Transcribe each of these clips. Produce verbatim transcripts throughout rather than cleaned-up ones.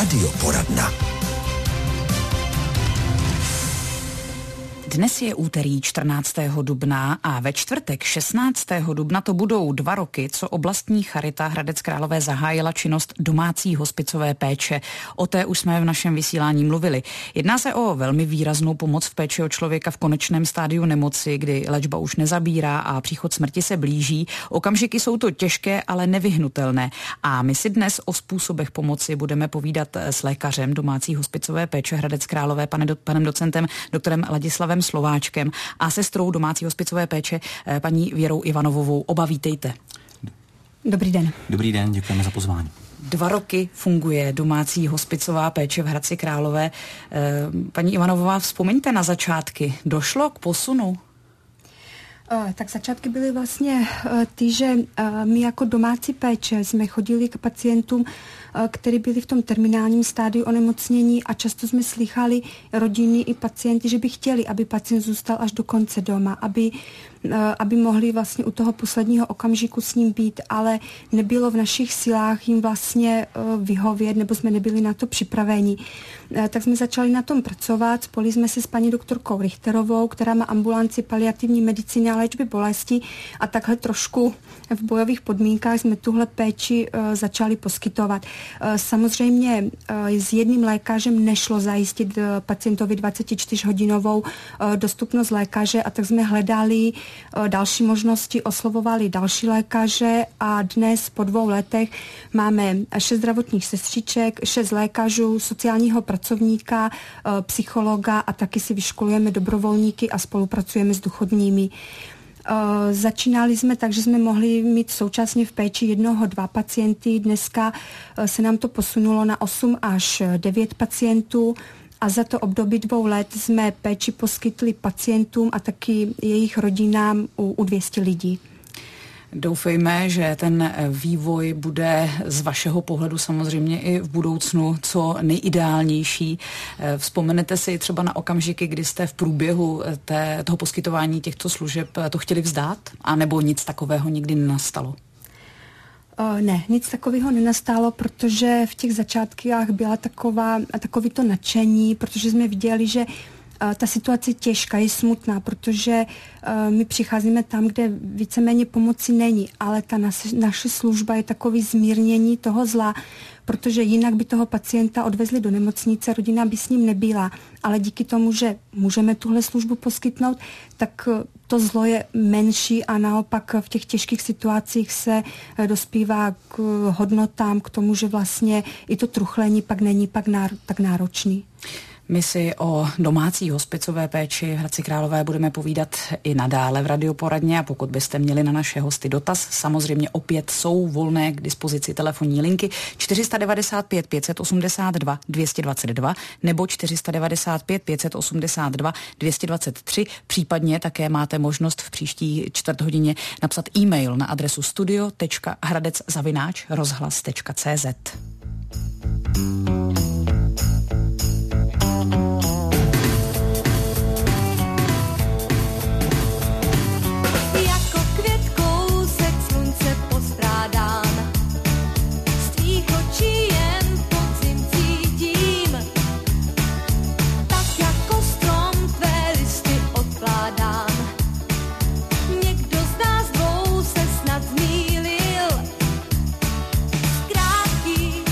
Radioporadna. Dnes je úterý čtrnáctého dubna a ve čtvrtek šestnáctého dubna to budou dva roky, co oblastní charita Hradec Králové zahájila činnost domácí hospicové péče. O té už jsme v našem vysílání mluvili. Jedná se o velmi výraznou pomoc v péči o člověka v konečném stádiu nemoci, kdy léčba už nezabírá a příchod smrti se blíží. Okamžiky jsou to těžké, ale nevyhnutelné. A my si dnes o způsobech pomoci budeme povídat s lékařem domácí hospicové péče Hradec Králové, pane do, panem docentem doktorem Ladislavem Slováčkem a sestrou domácí hospicové péče paní Věrou Ivanovovou. Oba vítejte. Dobrý den. Dobrý den, děkujeme za pozvání. Dva roky funguje domácí hospicová péče v Hradci Králové. Paní Ivanovová, vzpomeňte na začátky. Došlo k posunu? Tak začátky byly vlastně ty, že my jako domácí péče jsme chodili k pacientům, kteří byli v tom terminálním stádiu onemocnění a často jsme slychali rodiny i pacienty, že by chtěli, aby pacient zůstal až do konce doma, aby, aby mohli vlastně u toho posledního okamžiku s ním být, ale nebylo v našich silách jim vlastně vyhovět, nebo jsme nebyli na to připraveni. Tak jsme začali na tom pracovat, spojili jsme se s paní doktorkou Richterovou, která má ambulanci paliativní medicíny a léčby bolesti a takhle trošku v bojových podmínkách jsme tuhle péči začali poskytovat. Samozřejmě s jedním lékařem nešlo zajistit pacientovi dvacetičtyřhodinovou dostupnost lékaře a tak jsme hledali další možnosti, oslovovali další lékaře a dnes po dvou letech máme šest zdravotních sestřiček, šest lékařů, sociálního pracovníka, psychologa a taky si vyškolujeme dobrovolníky a spolupracujeme s duchovními. Uh, začínali jsme tak, že jsme mohli mít současně v péči jednoho, dva pacienty. Dneska uh, se nám to posunulo na osm až devět pacientů a za to období dvou let jsme péči poskytli pacientům a taky jejich rodinám u, u dvě stě lidí. Doufejme, že ten vývoj bude z vašeho pohledu samozřejmě i v budoucnu co nejideálnější. Vzpomenete si třeba na okamžiky, kdy jste v průběhu té, toho poskytování těchto služeb to chtěli vzdát? A nebo nic takového nikdy nenastalo? Ne, nic takového nenastalo, protože v těch začátkách byla taková, takový to nadšení, protože jsme viděli, že ta situace je těžká, je smutná, protože uh, my přicházíme tam, kde víceméně pomoci není, ale ta naše, naše služba je takový zmírnění toho zla, protože jinak by toho pacienta odvezli do nemocnice, rodina by s ním nebyla, ale díky tomu, že můžeme tuhle službu poskytnout, tak to zlo je menší a naopak v těch těžkých situacích se dospívá k hodnotám, k tomu, že vlastně i to truchlení pak není pak náro, tak náročný. My si o domácí hospicové péči v Hradci Králové budeme povídat i nadále v Radioporadně a pokud byste měli na naše hosty dotaz, samozřejmě opět jsou volné k dispozici telefonní linky čtyři sta devadesát pět pět set osmdesát dva dvě stě dvacet dva nebo čtyři sta devadesát pět pět set osmdesát dva dvě stě dvacet tři, případně také máte možnost v příští čtvrt hodině napsat e-mail na adresu studio tečka hradec zavináč rozhlas tečka cé zet. Krátký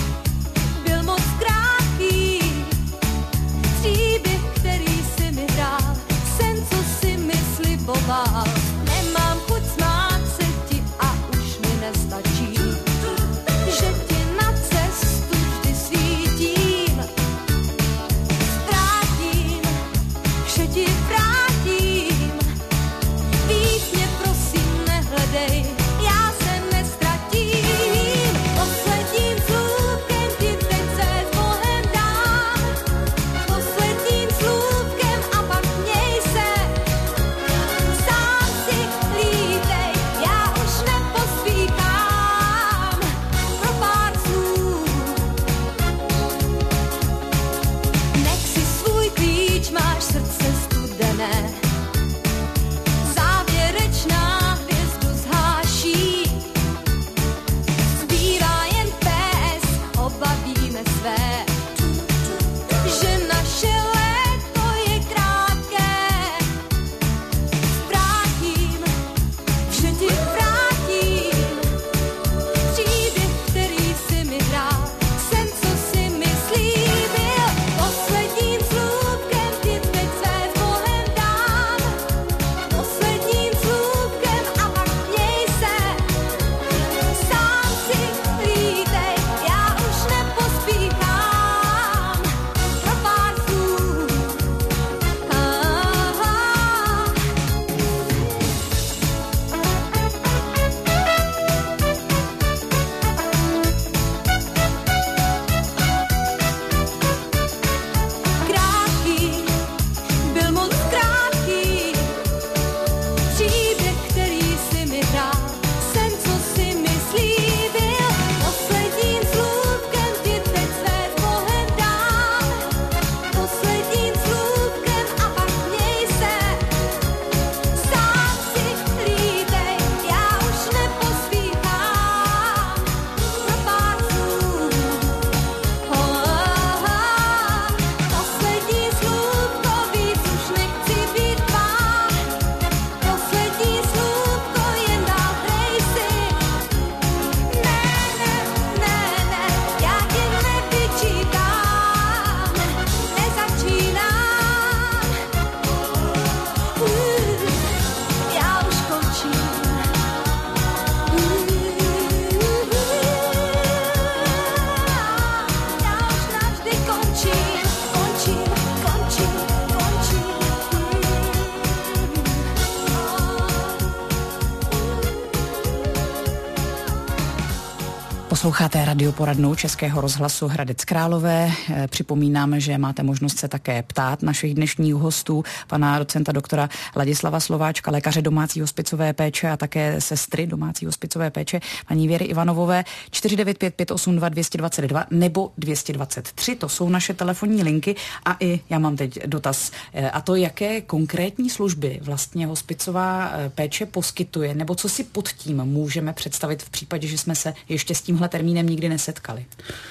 Posloucháte radioporadnu Českého rozhlasu Hradec Králové. Připomínám, že máte možnost se také ptát našich dnešních hostů, pana docenta doktora Ladislava Slováčka, lékaře domácí hospicové péče a také sestry domácí hospicové péče, paní Věry Ivanovové. čtyři devět pět pět osm dva dvě dva dva nebo dvě dvacet tři, to jsou naše telefonní linky. A i já mám teď dotaz, a to jaké konkrétní služby vlastně hospicová péče poskytuje, nebo co si pod tím můžeme představit v případě, že jsme se ještě s tímhle termínem nikdy nesetkali?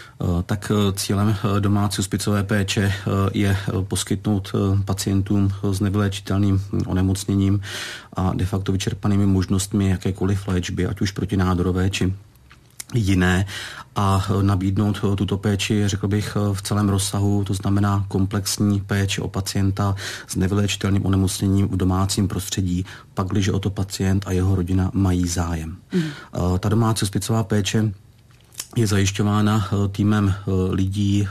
Tak cílem domácí hospicové péče je poskytnout pacientům s nevyléčitelným onemocněním a de facto vyčerpanými možnostmi jakékoliv léčby, ať už protinádorové či jiné, a nabídnout tuto péči, řekl bych, v celém rozsahu, to znamená komplexní péči o pacienta s nevyléčitelným onemocněním v domácím prostředí, pakliže o to pacient a jeho rodina mají zájem. Mm. Ta domácí hospicová péče je zajišťována týmem lidí,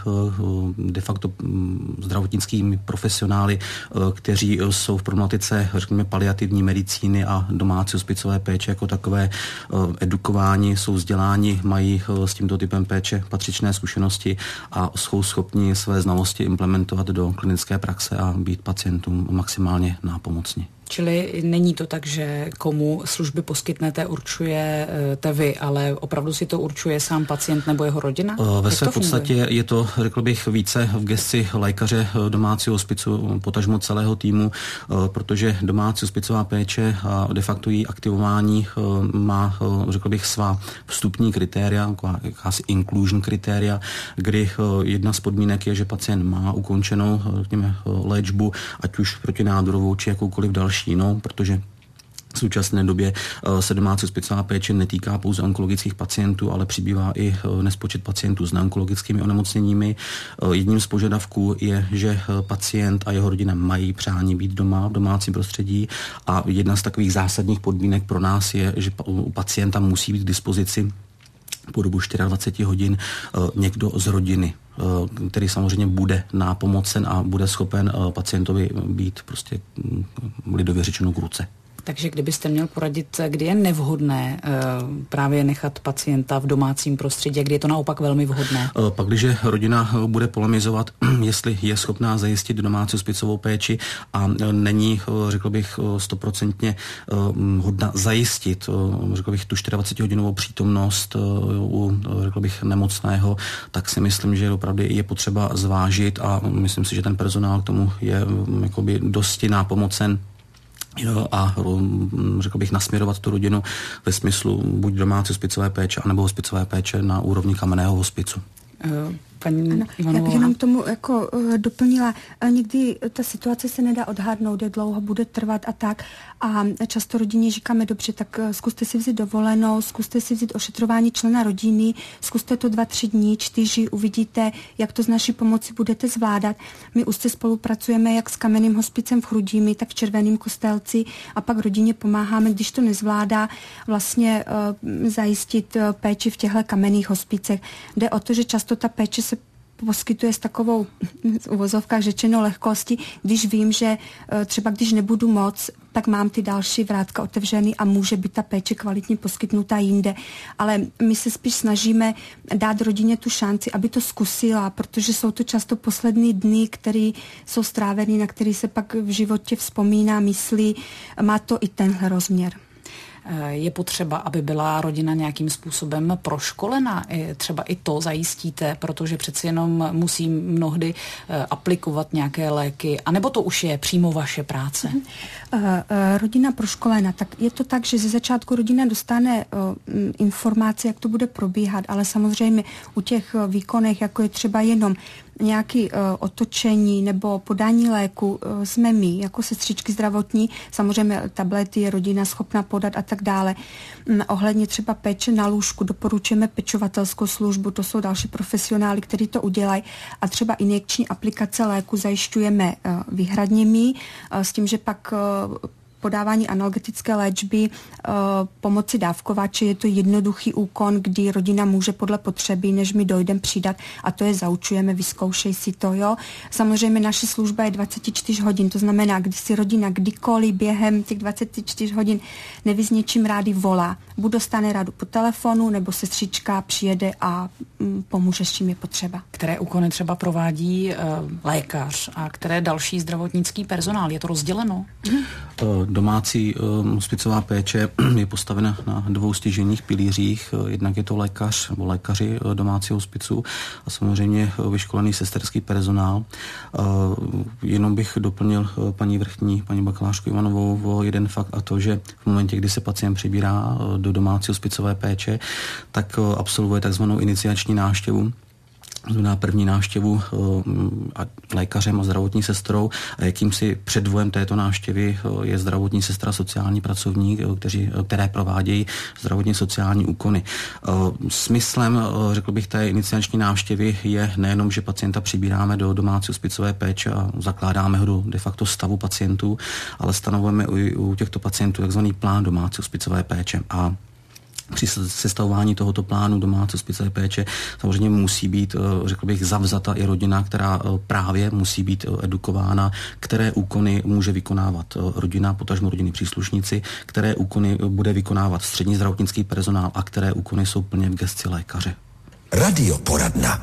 de facto zdravotnickými profesionály, kteří jsou v problematice, řekněme, paliativní medicíny a domácí hospicové péče jako takové edukováni, jsou vzděláni, mají s tímto typem péče patřičné zkušenosti a jsou schopni své znalosti implementovat do klinické praxe a být pacientům maximálně nápomocni. Čili není to tak, že komu služby poskytnete, určujete vy, ale opravdu si to určuje sám pacient nebo jeho rodina? Ve své podstatě je to, řekl bych, více v gesci lékaře domácího hospicu, potažmo celého týmu, protože domácí hospicová péče a de facto její aktivování má, řekl bych, svá vstupní kritéria, jakási inclusion kritéria, kdy jedna z podmínek je, že pacient má ukončenou, řekněme, léčbu, ať už protinádorovou či jakoukoliv další jinou, protože v současné době se domácí hospicová péče netýká pouze onkologických pacientů, ale přibývá i nespočet pacientů s neonkologickými onemocněními. Jedním z požadavků je, že pacient a jeho rodina mají přání být doma v domácím prostředí, a jedna z takových zásadních podmínek pro nás je, že u pacienta musí být k dispozici po dobu dvacet čtyři hodin někdo z rodiny, který samozřejmě bude nápomocen a bude schopen pacientovi být prostě lidově řečeno k ruce. Takže kdybyste měl poradit, kdy je nevhodné e, právě nechat pacienta v domácím prostředí, kdy je to naopak velmi vhodné? Pak, když rodina bude polemizovat, jestli je schopná zajistit domácí hospicovou péči a není, řekl bych, stoprocentně hodna zajistit, řekl bych, tu dvacetčtyřhodinovou přítomnost u, řekl bych, nemocného, tak si myslím, že opravdu je potřeba zvážit, a myslím si, že ten personál k tomu je jakoby dosti nápomocen a řekl bych nasměrovat tu rodinu ve smyslu buď domácí hospicové péče, anebo hospicové péče na úrovni kamenného hospicu. Paní ano, já bych jenom tomu jako uh, doplnila, uh, někdy ta situace se nedá odhadnout, jak dlouho bude trvat a tak, a často rodině říkáme, dobře, tak uh, zkuste si vzít dovolenou, zkuste si vzít ošetřování člena rodiny, zkuste to dva, tři dní, čtyři, uvidíte, jak to z naší pomoci budete zvládat. My úzce spolupracujeme jak s kamenným hospicem v Chrudimi, tak v Červeném Kostelci, a pak rodině pomáháme, když to nezvládá, vlastně uh, zajistit uh, péči v těchto kamenných hospicech. Jde o to, že často ta péče se poskytuje s takovou v uvozovkách řečeno lehkostí, když vím, že třeba když nebudu moc, tak mám ty další vrátka otevřený a může být ta péče kvalitně poskytnutá jinde. Ale my se spíš snažíme dát rodině tu šanci, aby to zkusila, protože jsou to často poslední dny, které jsou strávený, na který se pak v životě vzpomíná, myslí. Má to i tenhle rozměr. Je potřeba, aby byla rodina nějakým způsobem proškolena. Třeba i to zajistíte, protože přeci jenom musí mnohdy aplikovat nějaké léky, anebo to už je přímo vaše práce? Rodina proškolena, tak je to tak, že ze začátku rodina dostane informace, jak to bude probíhat, ale samozřejmě u těch výkonech, jako je třeba jenom nějaké uh, otočení nebo podání léku, uh, jsme my, jako sestřičky zdravotní, samozřejmě tablety je rodina schopna podat a tak dále. Um, ohledně třeba péče na lůžku doporučujeme pečovatelskou službu, to jsou další profesionály, kteří to udělají, a třeba injekční aplikace léku zajišťujeme uh, výhradně my, uh, s tím, že pak uh, podávání analgetické léčby pomocí dávkovače je to jednoduchý úkon, kdy rodina může podle potřeby, než my dojdeme, přidat, a to je zaučujeme, vyzkoušej si to, jo. Samozřejmě naše služba je dvacet čtyři hodin, to znamená, když si rodina kdykoliv během těch dvacet čtyři hodin neví s něčím rádi, volá. buď dostane radu po telefonu, nebo sestřička přijede a mm, pomůže, s čím je potřeba. Které úkony třeba provádí e, lékař a které další zdravotnický personál? Je to rozděleno? Mm. Domácí e, hospicová péče je postavena na dvou stěžejních pilířích. Jednak je to lékař nebo lékaři domácího hospicu a samozřejmě vyškolený sesterský personál. E, jenom bych doplnil paní vrchní, paní bakalářku Ivanovou o jeden fakt a to, že v momentě, kdy se pacient přibírá do domácí hospicové péče, tak absolvuje takzvanou iniciační návštěvu. Znamená první návštěvu a lékařem a zdravotní sestrou a jakýmsi předvojem této návštěvy je zdravotní sestra, sociální pracovník, kteří, které provádějí zdravotně sociální úkony. Smyslem, řekl bych, té iniciační návštěvy je nejenom, že pacienta přibíráme do domácí hospicové péče a zakládáme ho do de facto stavu pacientů, ale stanovujeme u, u těchto pacientů takzvaný plán domácí hospicové péče a při sestavování tohoto plánu domácí hospicové péče samozřejmě musí být, řekl bych, zavzata i rodina, která právě musí být edukována, které úkony může vykonávat rodina, potažmo rodinní příslušníci, které úkony bude vykonávat střední zdravotnický personál a které úkony jsou plně v gesci lékaře. Radioporadna.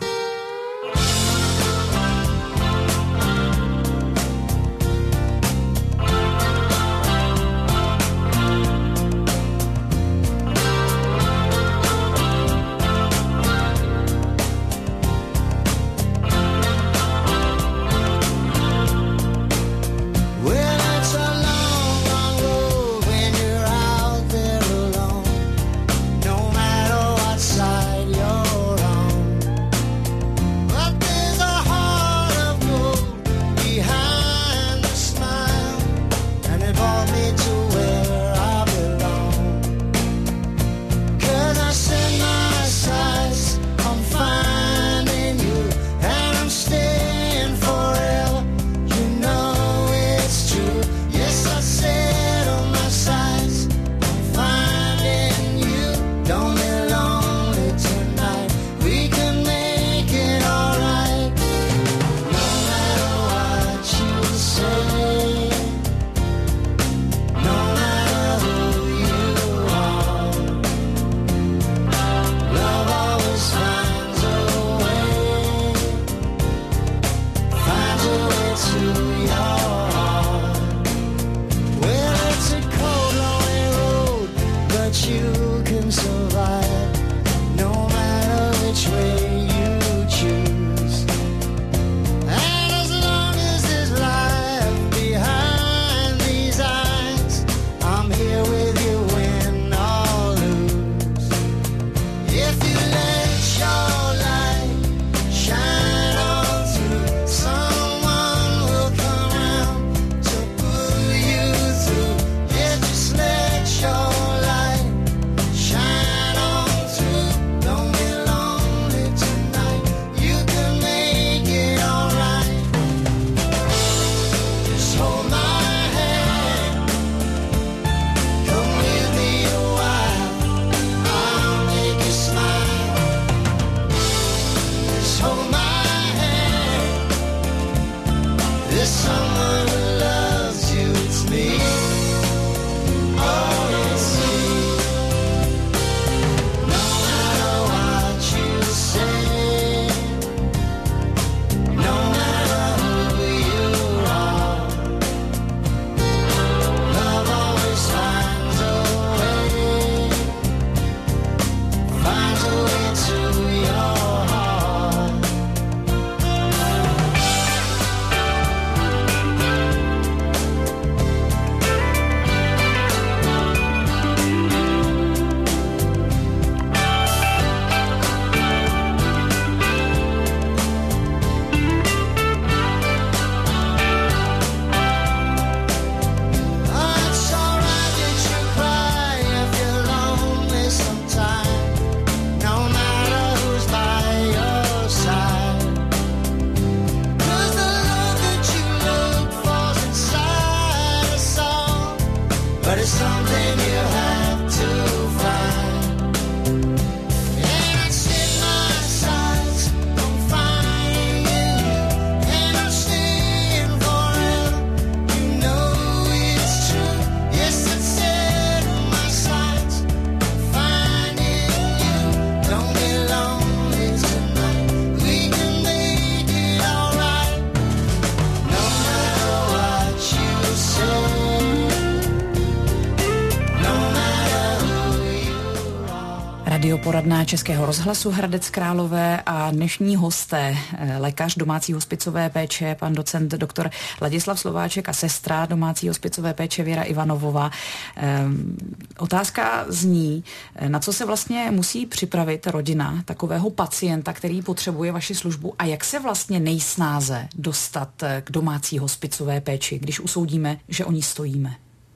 Radioporadna Českého rozhlasu Hradec Králové a dnešní hosté, lékař domácí hospicové péče, pan docent doktor Ladislav Slováček a sestra domácí hospicové péče Věra Ivanovová. Ehm, otázka zní, na co se vlastně musí připravit rodina takového pacienta, který potřebuje vaši službu a jak se vlastně nejsnáze dostat k domácí hospicové péči, když usoudíme, že o ní stojíme?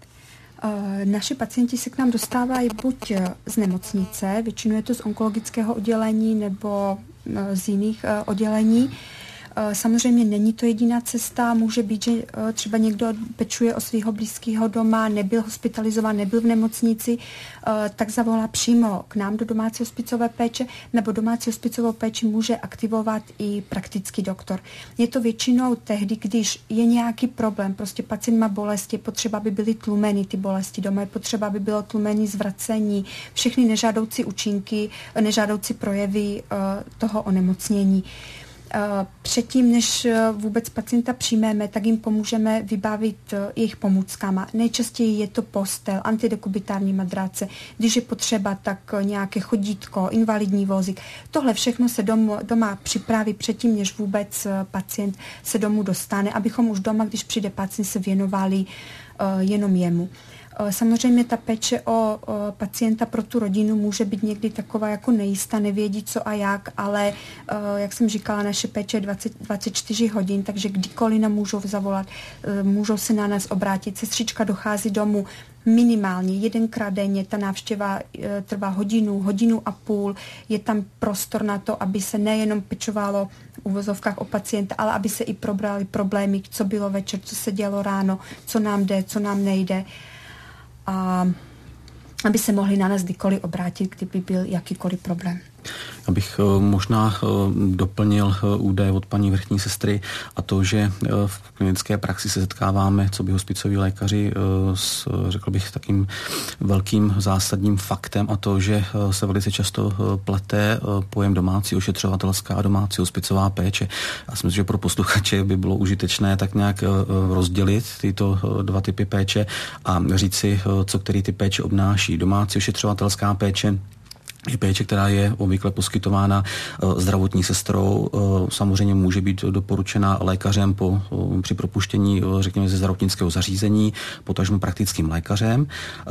Naši pacienti se k nám dostávají buď z nemocnice, většinou je to z onkologického oddělení nebo z jiných oddělení. Samozřejmě není to jediná cesta, může být, že třeba někdo pečuje o svého blízkého doma, nebyl hospitalizován, nebyl v nemocnici, tak zavolá přímo k nám do domácí hospicové péče, nebo domácí hospicovou péči může aktivovat i praktický doktor. Je to většinou tehdy, když je nějaký problém, prostě pacient má bolesti, je potřeba, aby byly tlumeny ty bolesti doma, je potřeba, aby bylo tlumeny zvracení, všechny nežádoucí účinky, nežádoucí projevy toho onemocnění. Předtím, než vůbec pacienta přijmeme, tak jim pomůžeme vybavit jejich pomůckama. Nejčastěji je to postel, antidekubitární madrace, když je potřeba, tak nějaké chodítko, invalidní vozík. Tohle všechno se doma, doma připraví předtím, než vůbec pacient se domů dostane, abychom už doma, když přijde pacient, se věnovali uh, jenom jemu. Samozřejmě ta péče o, o pacienta pro tu rodinu může být někdy taková jako nejistá, nevědí co a jak, ale jak jsem říkala, naše péče je dvacet, dvacet čtyři hodin, takže kdykoliv nám můžou zavolat, můžou se na nás obrátit. Sestřička dochází domů minimálně jedenkrát denně, ta návštěva trvá hodinu, hodinu a půl, je tam prostor na to, aby se nejenom pečovalo v uvozovkách o pacienta, ale aby se i probrali problémy, co bylo večer, co se dělo ráno, co nám jde, co nám nejde. A aby se mohli na nás kdykoliv obrátit, kdyby byl jakýkoliv problém. Abych možná doplnil údaje od paní vrchní sestry a to, že v klinické praxi se setkáváme, co by hospicoví lékaři s, řekl bych, takým velkým zásadním faktem a to, že se velice často plete pojem domácí ošetřovatelská a domácí hospicová péče. Já si myslím, že pro posluchače by bylo užitečné tak nějak rozdělit tyto dva typy péče a říct si, co který typ péče obnáší. Domácí ošetřovatelská péče je péče, která je obvykle poskytována zdravotní sestrou, samozřejmě může být doporučena lékařem po, při propuštění, řekněme, ze zdravotnického zařízení, potažmo praktickým lékařem.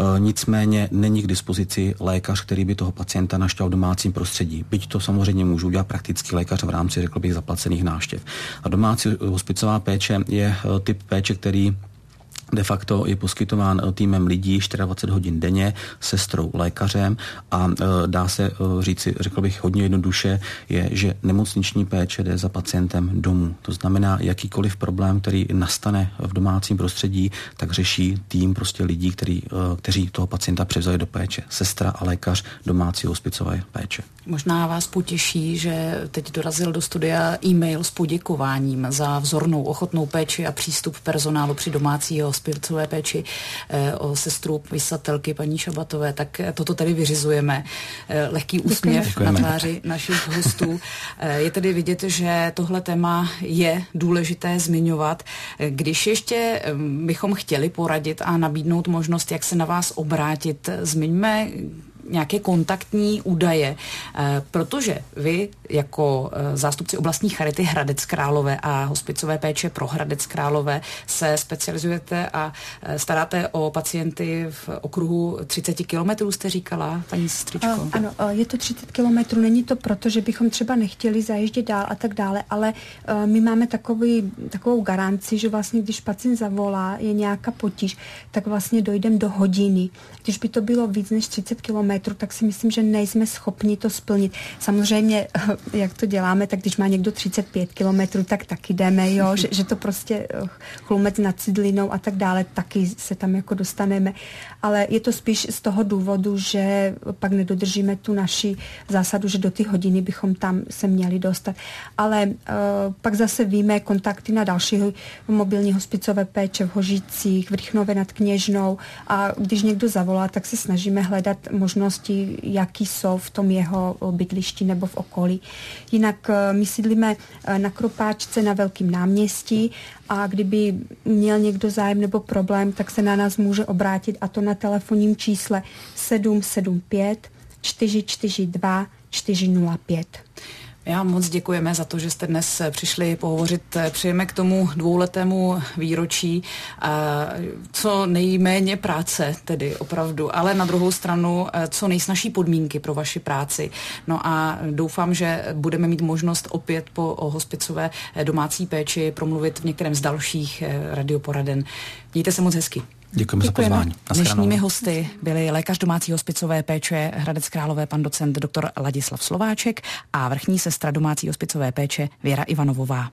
Nicméně není k dispozici lékař, který by toho pacienta naštěl v domácím prostředí. Byť to samozřejmě můžou udělat praktický lékař v rámci, řekl bych, zaplacených návštěv. A domácí hospicová péče je typ péče, který de facto je poskytován týmem lidí dvacet čtyři hodin denně, sestrou, lékařem a dá se říci, řekl bych hodně jednoduše, je, že nemocniční péče jde za pacientem domů. To znamená, jakýkoliv problém, který nastane v domácím prostředí, tak řeší tým prostě lidí, který, kteří toho pacienta převzali do péče. Sestra a lékař domácí hospicové péče. Možná vás potěší, že teď dorazil do studia e-mail s poděkováním za vzornou, ochotnou péči a přístup personálu při domácí hospicové péči eh, o sestru pисatelky paní Šabatové, tak toto tady vyřizujeme. Eh, lehký úsměv Děkujeme. Na tváři našich hostů. Eh, je tedy vidět, že tohle téma je důležité zmiňovat. Eh, když ještě eh, bychom chtěli poradit a nabídnout možnost, jak se na vás obrátit, zmiňme nějaké kontaktní údaje, protože vy jako zástupci oblastní charity Hradec Králové a hospicové péče pro Hradec Králové se specializujete a staráte o pacienty v okruhu třicet kilometrů, jste říkala, paní sestřičko? Ano, je to třicet kilometrů, není to proto, že bychom třeba nechtěli zajíždět dál a tak dále, ale my máme takový, takovou garanci, že vlastně když pacient zavolá, je nějaká potíž, tak vlastně dojdeme do hodiny. Když by to bylo víc než třicet kilometrů, tak si myslím, že nejsme schopni to splnit. Samozřejmě, jak to děláme, tak když má někdo třicet pět kilometrů, tak taky jdeme, jo, že, že to prostě Chlumec nad Cidlinou a tak dále, taky se tam jako dostaneme. Ale je to spíš z toho důvodu, že pak nedodržíme tu naši zásadu, že do ty hodiny bychom tam se měli dostat. Ale uh, pak zase víme kontakty na další mobilní hospicové péče v Hožicích, v Rychnově nad Kněžnou a když někdo zavolá, tak se snažíme hledat možnosti, jaký jsou v tom jeho bydlišti nebo v okolí. Jinak my sídlíme na Kropáčce na Velkém náměstí a kdyby měl někdo zájem nebo problém, tak se na nás může obrátit a to na telefonním čísle sedm sedm pět čtyři čtyři dva čtyři nula pět. Já moc děkujeme za to, že jste dnes přišli pohovořit. Přejeme k tomu dvouletému výročí co nejméně práce, tedy opravdu, ale na druhou stranu co nejsnažší podmínky pro vaši práci. No a doufám, že budeme mít možnost opět po o hospicové domácí péči promluvit v některém z dalších radioporaden. Mějte se moc hezky. Děkujeme, Děkujeme za pozvání. Dnešními hosty byli lékař domácí hospicové péče Hradec Králové pan docent doktor Ladislav Slováček a vrchní sestra domácí hospicové péče Věra Ivanovová.